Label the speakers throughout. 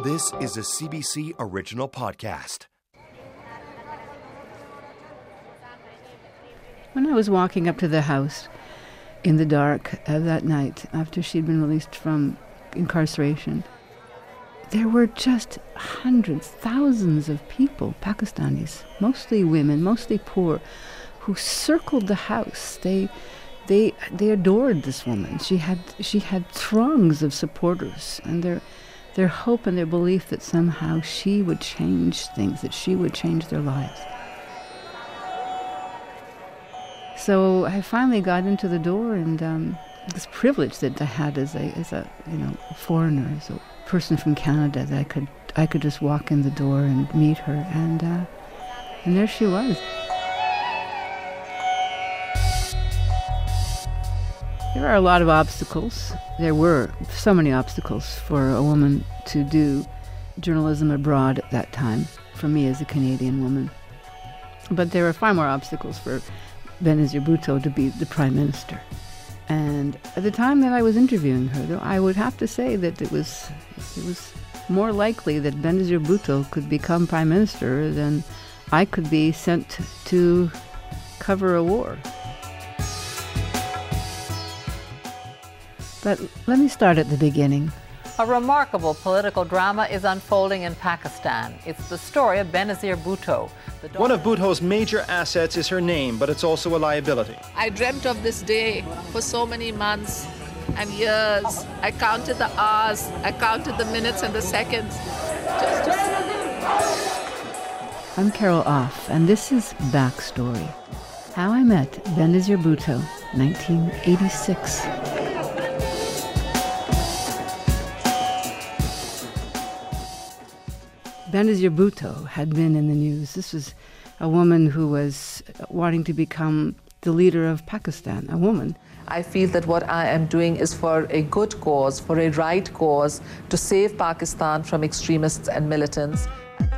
Speaker 1: This is a CBC original podcast.
Speaker 2: When I was walking up to the house in the dark that night after she'd been released from incarceration, there were just hundreds, thousands of people, Pakistanis, mostly women, mostly poor, who circled the house. They adored this woman. She had throngs of supporters, and their hope and their belief that somehow she would change things, that she would change their lives. So I finally got into the door, and this privilege that I had as a foreigner, as a person from Canada, that I could just walk in the door and meet her, and there she was. There are a lot of obstacles. There were so many obstacles for a woman to do journalism abroad at that time, for me as a Canadian woman. But there were far more obstacles for Benazir Bhutto to be the Prime Minister. And at the time that I was interviewing her, though, I would have to say that it was more likely that Benazir Bhutto could become Prime Minister than I could be sent to cover a war. But let me start at the beginning.
Speaker 3: A remarkable political drama is unfolding in Pakistan. It's the story of Benazir Bhutto.
Speaker 4: One of Bhutto's major assets is her name, but it's also a liability.
Speaker 5: I dreamt of this day for so many months and years. I counted the hours, I counted the minutes and the seconds.
Speaker 2: I'm Carol Off, and this is Backstory. How I Met Benazir Bhutto, 1986. Benazir Bhutto had been in the news. This was a woman who was wanting to become the leader of Pakistan, a woman.
Speaker 5: I feel that what I am doing is for a good cause, for a right cause, to save Pakistan from extremists and militants.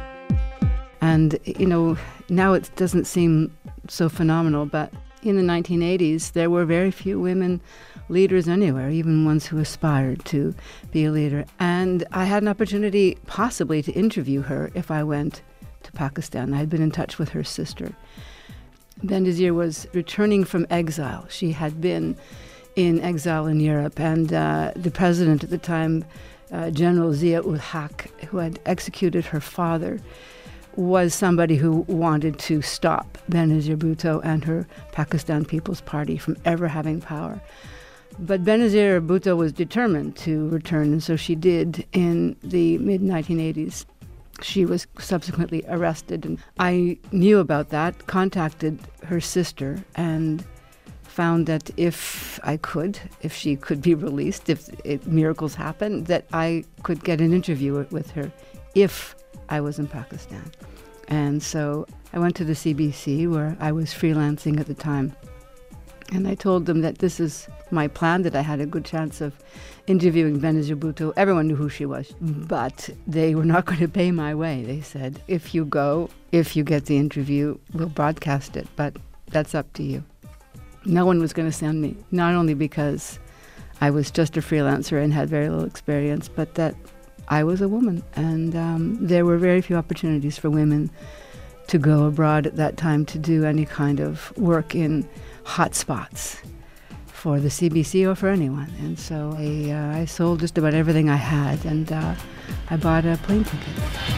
Speaker 2: And, now it doesn't seem so phenomenal, but in the 1980s, there were very few women leaders anywhere, even ones who aspired to be a leader. And I had an opportunity possibly to interview her if I went to Pakistan. I had been in touch with her sister. Benazir was returning from exile. She had been in exile in Europe, and the president at the time, General Zia-ul Haq, who had executed her father, was somebody who wanted to stop Benazir Bhutto and her Pakistan People's Party from ever having power. But Benazir Bhutto was determined to return, and so she did in the mid-1980s. She was subsequently arrested, and I knew about that, contacted her sister, and found that if she could be released, if miracles happened, that I could get an interview with her if I was in Pakistan. And so I went to the CBC, where I was freelancing at the time, and I told them that this is my plan, that I had a good chance of interviewing Benazir Bhutto. Everyone knew who she was, but they were not going to pay my way. They said, if you get the interview, we'll broadcast it, but that's up to you. No one was going to send me, not only because I was just a freelancer and had very little experience, but that I was a woman, and there were very few opportunities for women to go abroad at that time to do any kind of work in hot spots for the CBC or for anyone. And so I sold just about everything I had, and I bought a plane ticket.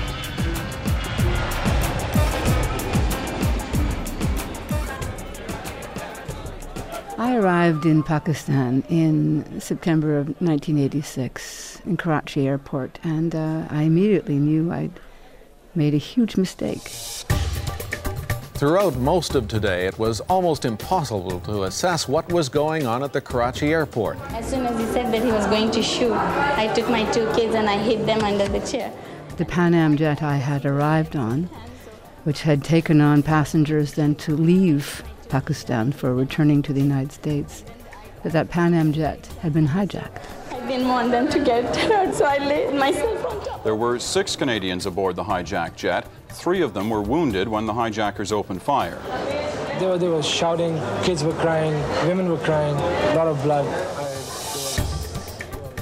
Speaker 2: I arrived in Pakistan in September of 1986 in Karachi airport, and I immediately knew I'd made a huge mistake.
Speaker 6: Throughout most of today, it was almost impossible to assess what was going on at the Karachi airport.
Speaker 7: As soon as he said that he was going to shoot, I took my two kids and I hid them under the chair.
Speaker 2: The Pan Am jet I had arrived on, which had taken on passengers then to leave Pakistan for returning to the United States, that Pan Am jet had been hijacked.
Speaker 7: I didn't want them to get hurt, so I laid myself on top.
Speaker 8: There were 6 Canadians aboard the hijacked jet. 3 of them were wounded when the hijackers opened fire.
Speaker 9: They were shouting, kids were crying, women were crying, a lot of blood.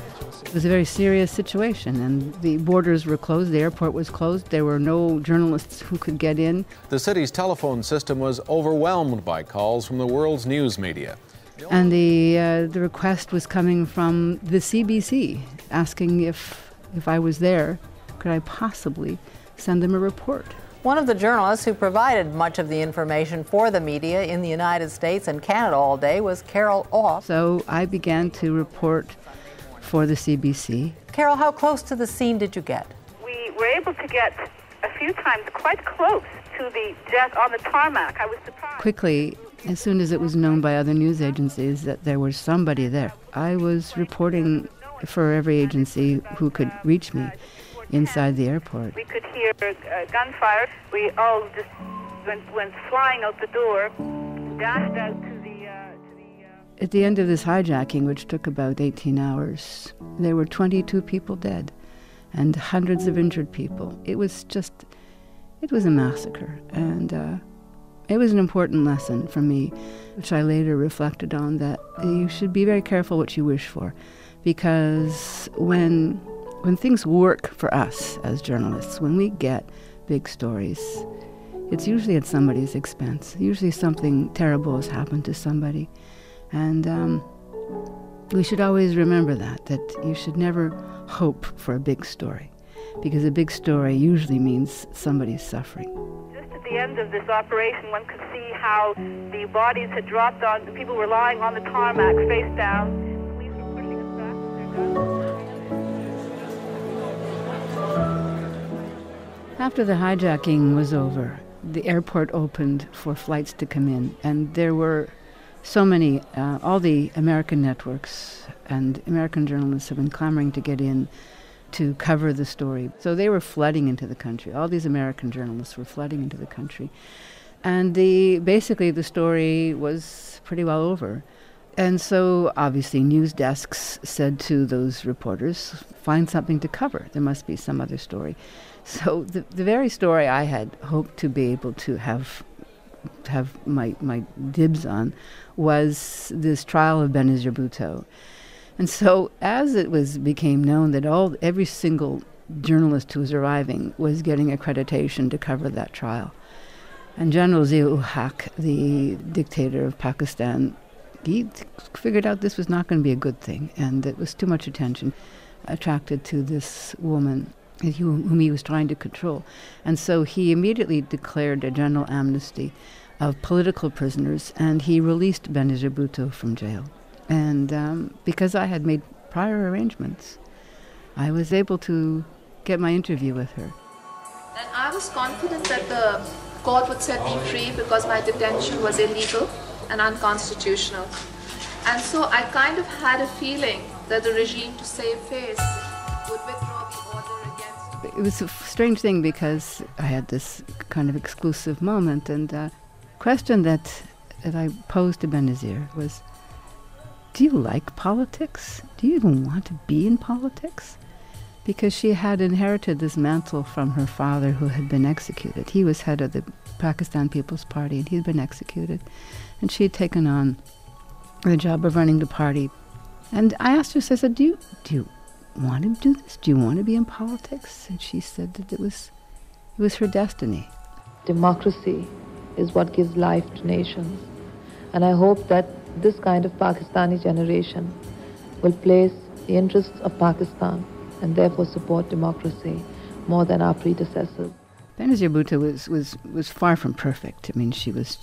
Speaker 2: It was a very serious situation, and the borders were closed, the airport was closed, there were no journalists who could get in.
Speaker 6: The city's telephone system was overwhelmed by calls from the world's news media.
Speaker 2: And the request was coming from the CBC, asking if I was there, could I possibly send them a report?
Speaker 3: One of the journalists who provided much of the information for the media in the United States and Canada all day was Carol Off.
Speaker 2: So I began to report for the CBC.
Speaker 3: Carol, how close to the scene did you get?
Speaker 10: We were able to get a few times quite close to the jet on the tarmac. I was surprised.
Speaker 2: Quickly, as soon as it was known by other news agencies that there was somebody there, I was reporting for every agency who could reach me inside the airport.
Speaker 10: We could hear gunfire. We all just went flying out the door, dashed out to the...
Speaker 2: At the end of this hijacking, which took about 18 hours, there were 22 people dead and hundreds of injured people. It was a massacre. And it was an important lesson for me, which I later reflected on, that you should be very careful what you wish for. Because when things work for us as journalists, when we get big stories, it's usually at somebody's expense. Usually something terrible has happened to somebody. And we should always remember that you should never hope for a big story, because a big story usually means somebody's suffering.
Speaker 10: Just at the end of this operation, one could see how the bodies had dropped on, the people were lying on the tarmac face down. The police were pushing us back with their guns.
Speaker 2: After the hijacking was over, the airport opened for flights to come in, and there were so many, all the American networks and American journalists have been clamoring to get in to cover the story. So they were flooding into the country. All these American journalists were flooding into the country. And basically the story was pretty well over. And so obviously news desks said to those reporters, find something to cover. There must be some other story. So the very story I had hoped to be able to have my dibs on was this trial of Benazir Bhutto. And so as it became known that every single journalist who was arriving was getting accreditation to cover that trial. And General Zia-ul-Haq, the dictator of Pakistan, he figured out this was not going to be a good thing, and it was too much attention attracted to this woman whom he was trying to control. And so he immediately declared a general amnesty of political prisoners, and he released Benazir Bhutto from jail. And because I had made prior arrangements, I was able to get my interview with her.
Speaker 11: And I was confident that the court would set me free because my detention was illegal and unconstitutional. And so I kind of had a feeling that the regime, to save face, would withdraw the order against me.
Speaker 2: It was a strange thing because I had this kind of exclusive moment, and the question that I posed to Benazir was, do you like politics? Do you even want to be in politics? Because she had inherited this mantle from her father, who had been executed. He was head of the Pakistan People's Party, and he'd been executed. And she had taken on the job of running the party. And I asked her, I said, do you want to do this? Do you want to be in politics? And she said that it was her destiny.
Speaker 5: Democracy is what gives life to nations. And I hope that this kind of Pakistani generation will place the interests of Pakistan and therefore support democracy more than our predecessors.
Speaker 2: Benazir Bhutto was far from perfect. I mean, she was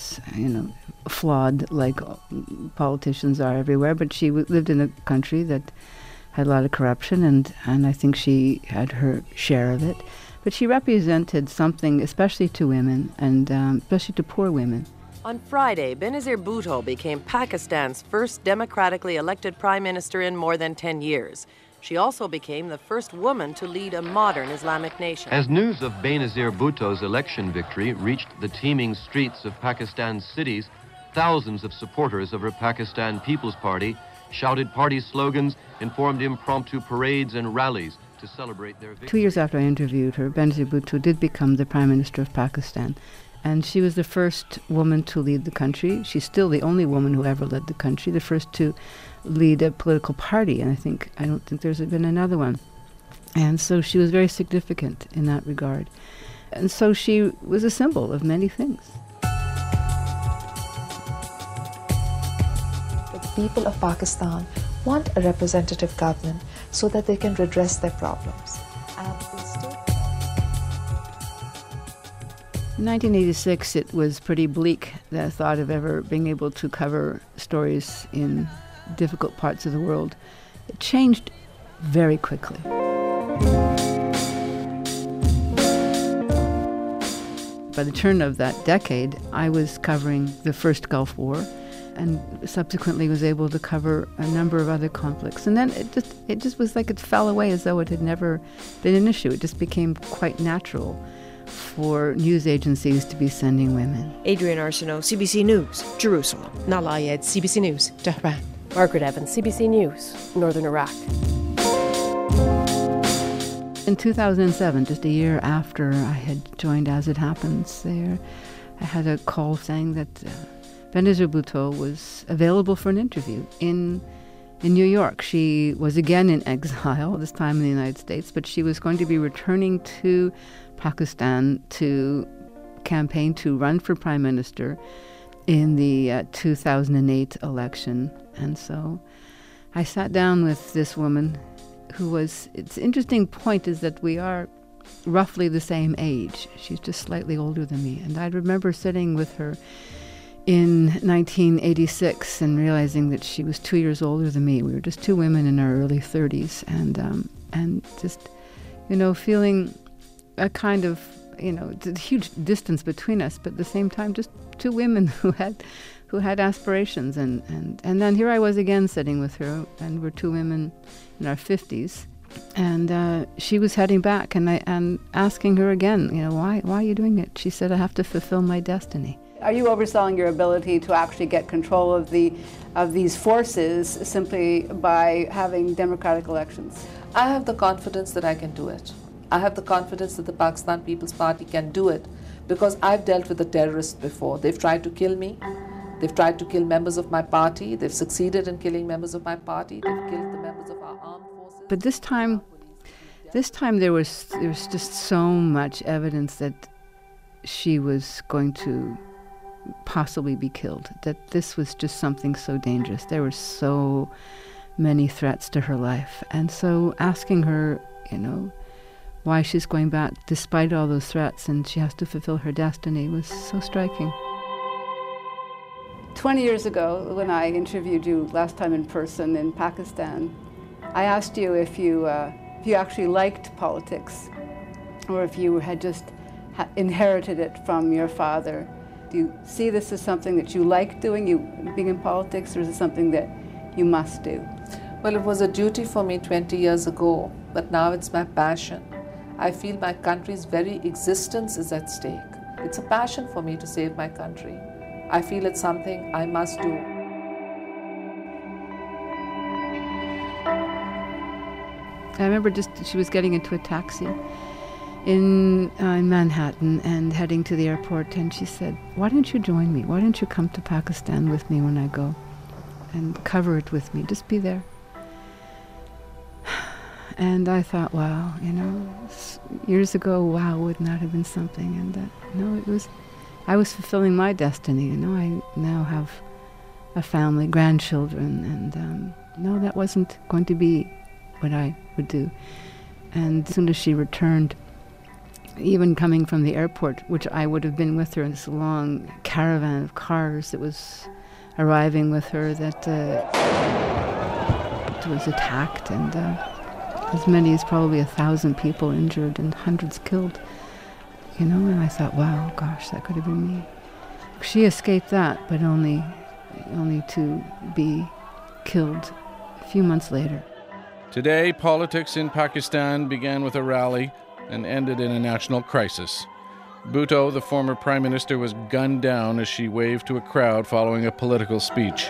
Speaker 2: flawed like politicians are everywhere, but she lived in a country that had a lot of corruption, and I think she had her share of it. But she represented something, especially to women, and especially to poor women.
Speaker 12: On Friday, Benazir Bhutto became Pakistan's first democratically elected prime minister in more than 10 years. She also became the first woman to lead a modern Islamic nation.
Speaker 13: As news of Benazir Bhutto's election victory reached the teeming streets of Pakistan's cities, thousands of supporters of her Pakistan People's Party shouted party slogans and formed impromptu parades and rallies to celebrate their victory.
Speaker 2: 2 years after I interviewed her, Benazir Bhutto did become the Prime Minister of Pakistan. And she was the first woman to lead the country. She's still the only woman who ever led the country, the first to lead a political party, and I don't think there's been another one. And so she was very significant in that regard. And so she was a symbol of many things.
Speaker 11: The people of Pakistan want a representative government so that they can redress their problems.
Speaker 2: In 1986, it was pretty bleak, the thought of ever being able to cover stories in difficult parts of the world. It changed very quickly. By the turn of that decade, I was covering the first Gulf War and subsequently was able to cover a number of other conflicts. And then it just was like it fell away as though it had never been an issue. It just became quite natural for news agencies to be sending women.
Speaker 14: Adrienne Arsenault, CBC News, Jerusalem. Nala Ayed, CBC News, Tehran.
Speaker 15: Margaret Evans, CBC News, Northern Iraq.
Speaker 2: In 2007, just a year after I had joined As It Happens there, I had a call saying that Benazir Bhutto was available for an interview in New York. She was again in exile, this time in the United States, but she was going to be returning to Pakistan to campaign to run for prime minister in the 2008 election. And so I sat down with this woman who was, it's interesting point is that we are roughly the same age. She's just slightly older than me. And I remember sitting with her in 1986 and realizing that she was 2 years older than me. We were just two women in our early 30s and just, feeling a kind of, a huge distance between us, but at the same time just two women who had aspirations. And then here I was again sitting with her, and we're two women in our 50s. And she was heading back, and asking her again, why are you doing it? She said, I have to fulfill my destiny.
Speaker 16: Are you overselling your ability to actually get control of these forces simply by having democratic elections?
Speaker 5: I have the confidence that I can do it. I have the confidence that the Pakistan People's Party can do it because I've dealt with the terrorists before. They've tried to kill me. They've tried to kill members of my party. They've succeeded in killing members of my party. They've killed the members of our armed forces.
Speaker 2: But this time there was just so much evidence that she was going to possibly be killed, that this was just something so dangerous. There were so many threats to her life. And so asking her, why she's going back despite all those threats and she has to fulfill her destiny was so striking.
Speaker 16: 20 years ago, when I interviewed you last time in person in Pakistan, I asked you if you actually liked politics or if you had just inherited it from your father. Do you see this as something that you like doing, being in politics, or is it something that you must do?
Speaker 5: Well, it was a duty for me 20 years ago, but now it's my passion. I feel my country's very existence is at stake. It's a passion for me to save my country. I feel it's something I must do.
Speaker 2: I remember she was getting into a taxi in Manhattan and heading to the airport, and she said, why don't you join me? Why don't you come to Pakistan with me when I go and cover it with me? Just be there. And I thought, wow, years ago, wow, wouldn't that have been something? And I was fulfilling my destiny. I now have a family, grandchildren, and no, that wasn't going to be what I would do. And as soon as she returned, even coming from the airport, which I would have been with her in this long caravan of cars that was arriving with her, that it was attacked, and as many as probably 1,000 people injured and hundreds killed. And I thought, wow, gosh, that could have been me. She escaped that, but only to be killed a few months later.
Speaker 6: Today, politics in Pakistan began with a rally and ended in a national crisis. Bhutto, the former prime minister, was gunned down as she waved to a crowd following a political speech.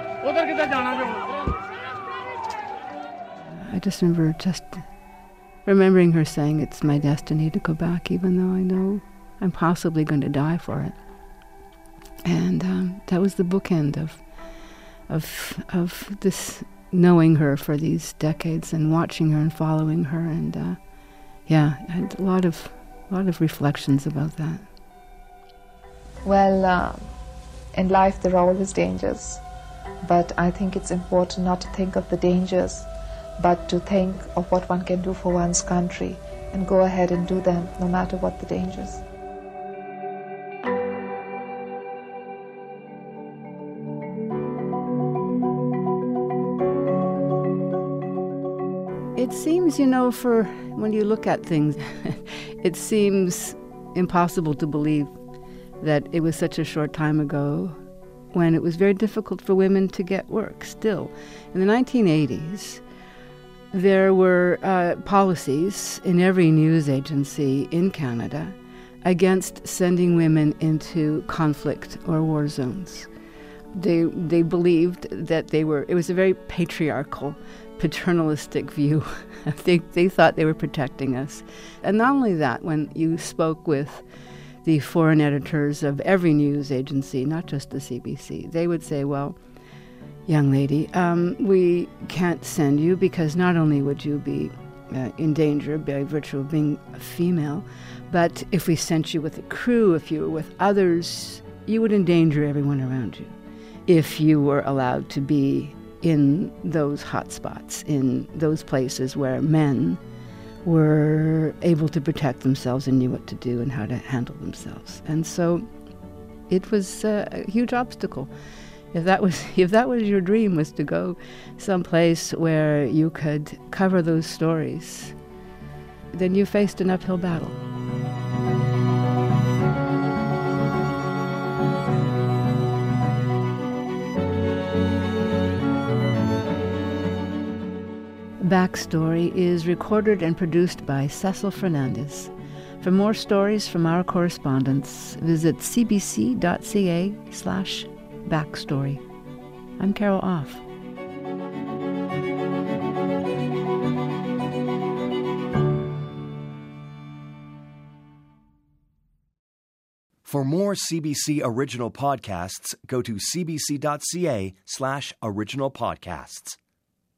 Speaker 2: I just remember remembering her saying, it's my destiny to go back, even though I know I'm possibly going to die for it. And that was the bookend of this, knowing her for these decades and watching her and following her, and I had a lot of reflections about that.
Speaker 17: Well, in life there are always dangers, but I think it's important not to think of the dangers, but to think of what one can do for one's country and go ahead and do them no matter what the dangers.
Speaker 2: It seems, for when you look at things, it seems impossible to believe that it was such a short time ago when it was very difficult for women to get work still. In the 1980s, there were policies in every news agency in Canada against sending women into conflict or war zones. They believed that it was a very patriarchal, paternalistic view. They thought they were protecting us. And not only that, when you spoke with the foreign editors of every news agency, not just the CBC, they would say, well, young lady, we can't send you because not only would you be in danger by virtue of being a female, but if we sent you with a crew, if you were with others, you would endanger everyone around you if you were allowed to be in those hot spots, in those places where men were able to protect themselves and knew what to do and how to handle themselves. And so it was a huge obstacle. If that was your dream, was to go someplace where you could cover those stories, then you faced an uphill battle. Backstory is recorded and produced by Cecil Fernandez. For more stories from our correspondents, visit cbc.ca/backstory. I'm Carol Off.
Speaker 1: For more CBC original podcasts, go to cbc.ca/original podcasts.